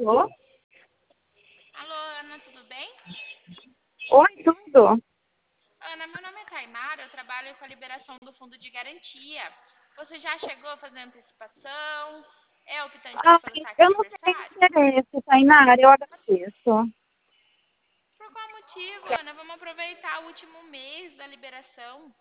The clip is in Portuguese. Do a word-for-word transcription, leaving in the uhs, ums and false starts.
Alô? Alô, Ana, tudo bem? Oi, tudo? Ana, meu nome é Taimara, eu trabalho com a liberação do fundo de garantia. Você já chegou a fazer antecipação? É optante Ai, pelo saque eu não tenho aniversário? interesse, Tainara, eu agradeço. Por qual motivo, Ana? Vamos aproveitar o último mês da liberação.